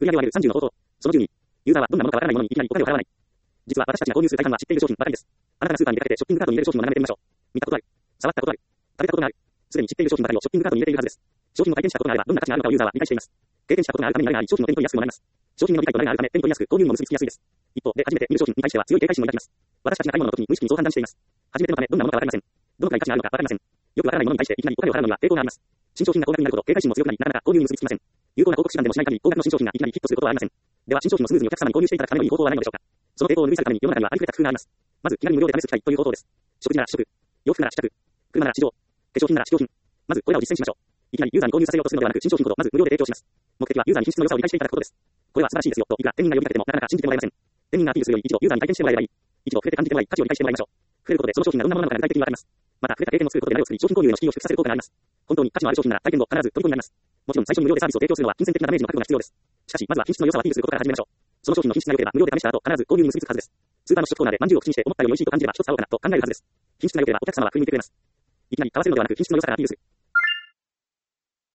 売上を上げる30の方法。その10に、ユーザーはどんなものかわからないものにいきなりお金を払わない。実は私たちが購入する大半は知っている商品ばかりです。あなたがスーパーに出かけてショッピングカートに入れる商品を眺めてみましょう。見たことある。触ったことある。食べたことがある。すでに知っている商品ばかりをショッピングカートに入れているはずです。商品を体験したことがあればどんな価値があるのかをユーザーは理解しています。経験したことがあるために慣れがあり商品を手に取りやすくもなります。商品の理解と慣れがあるため手に取りやすく購入にも結びつきやすいです。一方で初めて見る商品に対しては強い警戒心を抱きます。私たちが買い物の時に無意識にそう判断しています。初めてのためどんなものかわかりません。どのくらい価値があるのかわかりません。よくわからないものに対していきなりお金を払うのには抵抗があります。新商品が高額になるほど警戒心も強くなりなかなか購入に結びつきません。有効な広告手段でもしない限り高額の新商品がいきなりヒットすることはありません。では新商品をスムーズにお客様に購入していただくためのいい方法はないのでしょうか。その抵抗を拭い去るために世の中にはありふれた工夫があります。まず気軽に無料で試す機会という方法です。食事なら試食、洋服なら試着、車なら試乗、化粧品なら試供品。まずこれらを実践しましょう。いきなりユーザーに購入させようとするのではなく新商品ほどまず無料で提供します。目的はユーザーに品質の良さを理解していただくことです。これは素晴らしいですよといくら店員が呼びかけてもなかなか信じてもらえません。店員がアピールするより一度ユーザーに体験してもらえればいい。一度触れて感じてもらい価値を理解してもらいましょう。触れることでその商品がどんなものなのか具体的にわかります。また触れた経験を作ることで慣れを作り商品購入への資金を縮小させる効果があります。本当に価値のある商品なら体験後必ず取り込みになります。もちろん最初に無料でサービスを提供するのは金銭的なダメージの覚悟が必要です。しかしまずは品質の良さをアピールすることから始めましょう。その商品の品質が良ければ無料で試した後必ず購入に結びつくはずです。スーパーの試食コーナーで饅頭を口にして思ったより美味しいと感じれば一つ買おうかなと考えるはずです。品質が良ければお客様は食いに行ってくれます。いきなり買わせるのではなく品質の良さからアピールする。